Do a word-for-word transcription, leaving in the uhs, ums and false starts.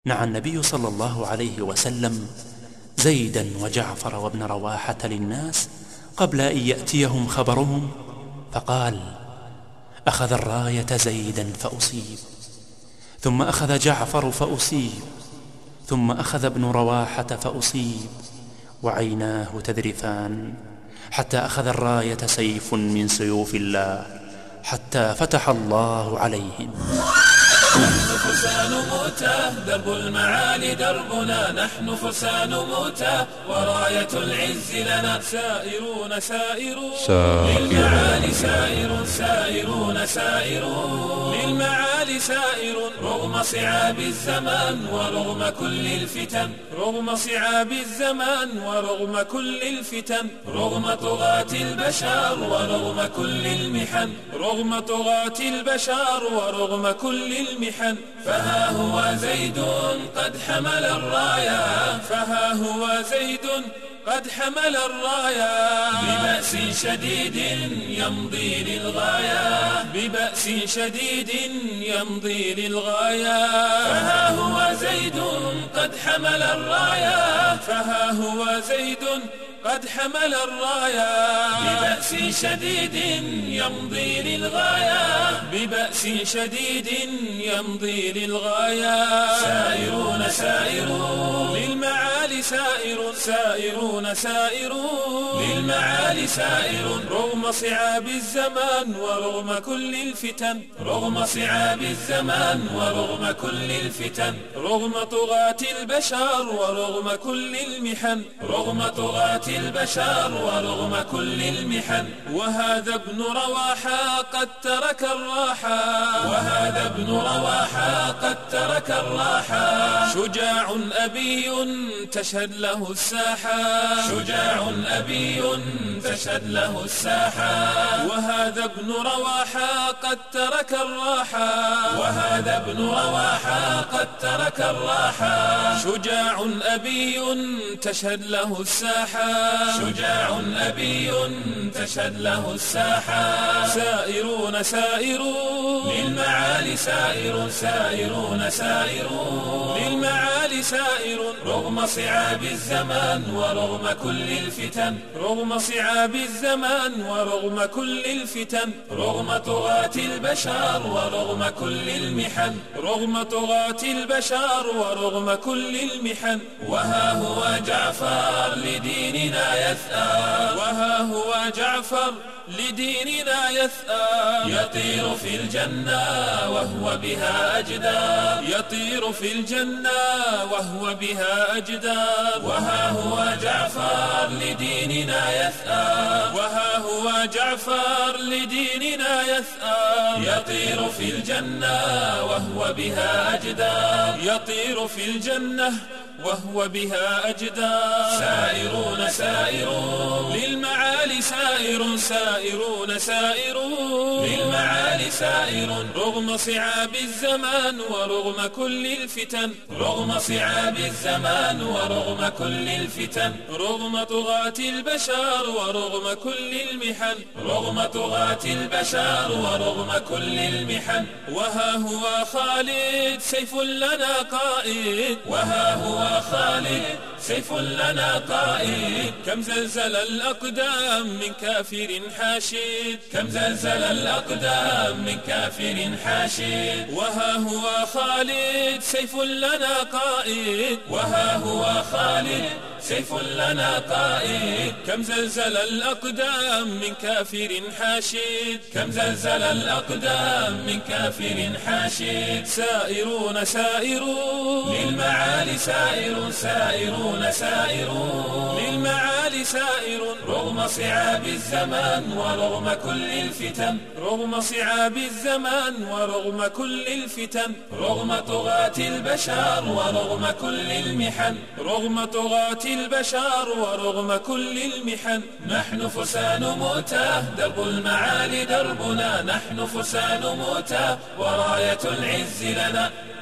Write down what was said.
نعى النبي صلى الله عليه وسلم زيدا وجعفر وابن رواحة للناس قبل أن يأتيهم خبرهم، فقال: أخذ الراية زيدا فأصيب، ثم أخذ جعفر فأصيب، ثم أخذ ابن رواحة فأصيب، وعيناه تذرفان، حتى أخذ الراية سيف من سيوف الله، حتى فتح الله عليهم. نحن فرسان موتى، درب المعالي دربنا، نحن فرسان موتى، وراية العز لنا، سائرون سائرون للمعالي، سائر سائرون سائرون للمعالي، سائر رغم صعاب الزمان ورغم كل الفتن، رغم صعاب الزمان ورغم كل الفتن، رغم طغاة البشر ورغم كل المحن، رغم طغاة البشر ورغم كل المحن، فها هو زيد قد حمل الراية، فها هو زيد قد حمل الراية، ببأس شديد يمضي للغاية، ببأس شديد يمضي للغاية، فها هو زيد قد حمل الراية، فها هو زيد قد حمل الراية، ببأس شديد يمضي للغاية، ببأس شديد يمضي للغاية، سائرون سائرون للمعالي، سائر سائرون سائرون للمعالي، سائر رغم صعاب الزمان ورغم كل الفتن، رغم صعاب الزمان ورغم كل الفتن، رغم طغاة البشر ورغم كل المحن، رغم طغاة البشر ورغم كل المحن، وهذا ابن رواحة قد ترك الراحة، وهذا ابن رواحة قد ترك الراحة، شجاع أبي تشهد له الساحة، شجاع أبي تشهد له الساحة، وهذا ابن رواحة قد ترك الراحة، وهذا ابن رواحة قد ترك الراحة، شجاع أبي تشهد له الساحة، شجاع أبي تشهد له الساحة، سائرون سائرون للمعالي، سائر سائرون سائرون للمعالي، سائر رغم صعاب الزمان ورغم كل الفتن، رغم صعاب الزمان ورغم كل الفتن، رغم طغاة البشر ورغم كل المحن، رغم طغاة البشر ورغم كل المحن، وها هو جعفر لديننا يثأر، وها هو جعفر لديننا يثأر، يطير في الجنة وهو بها أجدار، يطير في الجنة وهو بها أجدار، وها هو جعفر لديننا يثأر، وها هو جعفر لديننا يثأر، يطير في الجنة وهو بها أجدار، يطير في الجنة وهو بها أجدار، سائرون سائرون للمعالي، سائر سائرون سائرون للمعالي، سائر رغم صعاب الزمان ورغم كل الفتن، رغم صعاب الزمان ورغم كل الفتن، رغم طغاة البشر ورغم كل المحن، رغم طغاة البشر ورغم كل المحن، وها هو خالد سيف لنا قائد، وها هو خالد سيف لنا قائد، كم زلزل الأقدام من كافر حاشد، كم زلزل الأقدام من كافر حاشد، وها هو خالد سيف لنا قائد، وها هو خالد سيف لنا قائد، كم زلزل الأقدام من كافر حاشد، كم زلزل الأقدام من كافر حاشد، سائرون سائرون للمعالي، سائر سائرون سائرون للمعالي، سائر رغم صعاب الزمان ورغم كل الفتن، رغم صعاب الزمان ورغم كل الفتن، رغم طغاة البشر ورغم كل المحن، رغم طغاة البشر ورغم كل المحن، نحن فرسان موتى، درب المعالي دربنا، نحن فرسان موتى، وراية العز لنا.